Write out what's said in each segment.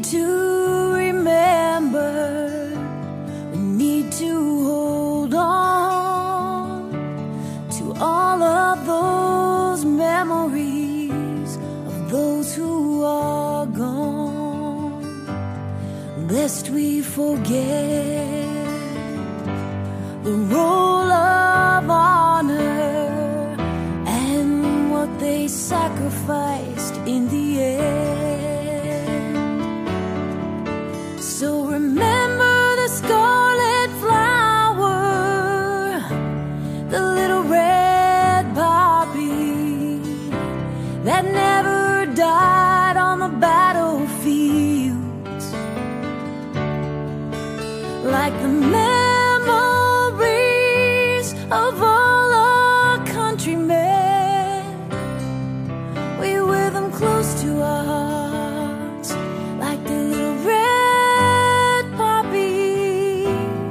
to remember, we need to hold on to all of those memories of those who are gone, lest we forget the role of honor and what they sacrificed in the end. So remember the scarlet flower, the little red poppy that never died on the battlefields, like the memories of all our countrymen. We wear them close to our hearts, like the little red poppy.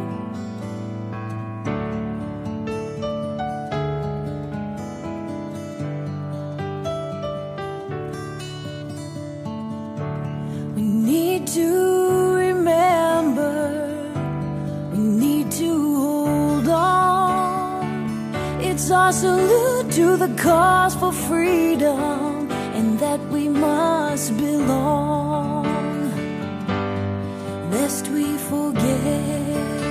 We need to remember, we need to hold on. It's our salute to the cause for freedom, and that we must belong, lest we forget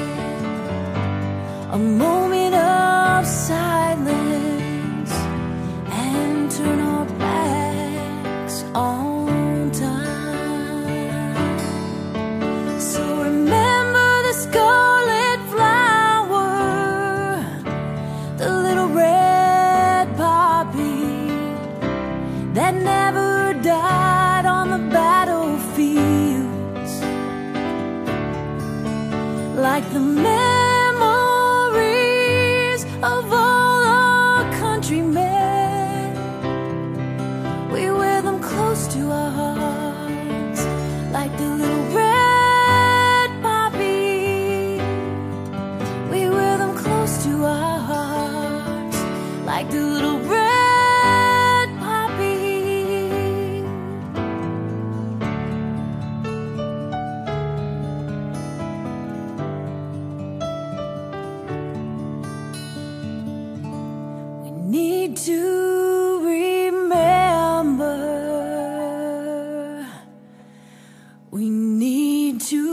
a moment of silence and turn our backs on time. So remember the scarlet flower, the little red poppy that never died on the battlefields, like the memories of all our countrymen. We wear them close to our hearts, like the little red poppy. We wear them close to our hearts, like the little red poppy. We need to remember, we need to